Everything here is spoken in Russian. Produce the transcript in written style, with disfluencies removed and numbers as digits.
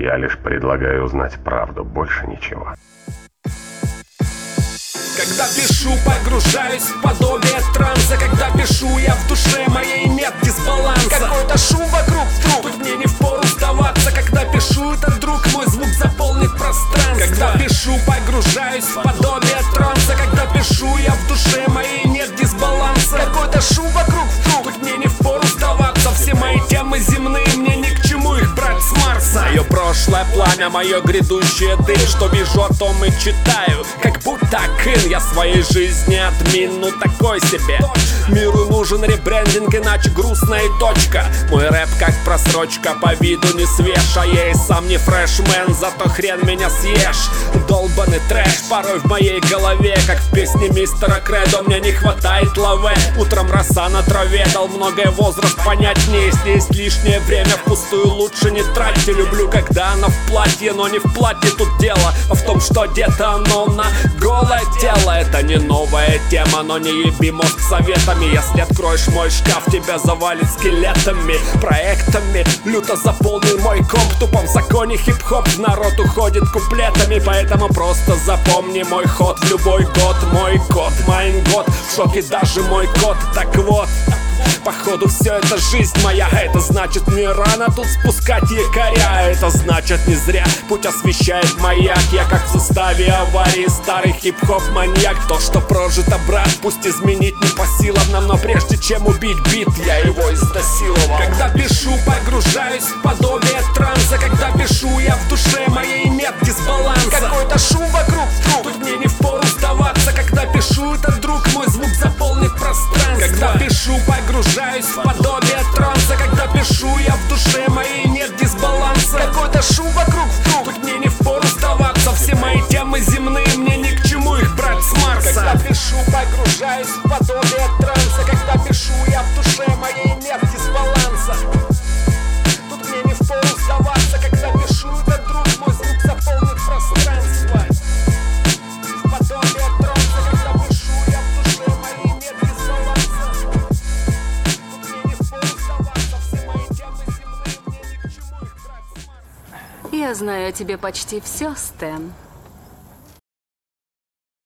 Я лишь предлагаю узнать правду, больше ничего. Когда пишу, погружаюсь в подобие транса. Когда пишу, я в душе моей нет дисбаланса. Какой-то шум вокруг, тут мне не впору сдаваться. Когда пишу, этот друг мой, звук заполнит пространство. Когда пишу, погружаюсь в подобие транса. Когда пишу, я в душе моей нет дисбаланса. Какой-то шум вокруг, тут мне не впору сдаваться. Все мои темы земные, мне ни к чему их брать с Марса. Мое прошлое пламя, мое грядущее дым. Что вижу, о том и читаю, как будто кын. Я своей жизни админ, ну такой себе. Миру нужен ребрендинг, иначе грустная и точка. Мой рэп как просрочка, по виду не свеж. А я и сам не фрешмен, зато хрен меня съешь. Долбаный трэш порой в моей голове, как в песне мистера Кредо. Мне не хватает лаве. Утром роса на траве, дал многое возраст понять мне. Если есть лишнее время, впустую лучше не тратьте. Люблю, когда она в платье, но не в платье тут дело, а в том, что одето оно на голое тело. Это не новая тема, но не еби мозг советами. Если откроешь мой шкаф, тебя завалит скелетами, проектами. Люто заполнил мой комп, тупо в законе хип-хоп. Народ уходит куплетами, поэтому просто запомни мой ход в любой год. Мой код, Майнгод, в шоке даже мой кот. Так вот, походу все это жизнь моя. Это значит не рано тут спускать якоря. Это значит не зря путь освещает маяк. Я как в составе аварии старый хип-хоп маньяк. То, что прожито, брат, пусть изменить не по силам нам. Но прежде чем убить бит, я его изнасиловал. Когда пишу, погружаюсь в подобие транса. Когда пишу, я в душе моей нет дисбаланса. Какой-то шум вокруг, тут мне не впору сдаваться. Когда пишу, этот друг мой, звук заполнит пространство. Когда пишу, погружаюсь в подобие транса. Когда пишу, я в душе моей нет дисбаланса. Какой-то шум вокруг, тут мне не впору сдаваться. Все мои темы земные, мне ни к чему их брать с Марса. Когда пишу, погружаюсь в подобие транса. Когда пишу, я в душе моей нет дисбаланса. Тут мне не впору сдаваться. Когда пишу, этот друг мой, звук заполнит пространство. В подобие транса. Когда пишу, я в душе моей нет дисбаланса. Тут мне не впору сдаваться. Все мои темы земные, мне ни к чему их брать с Марса. Я знаю о тебе почти все, Стэн.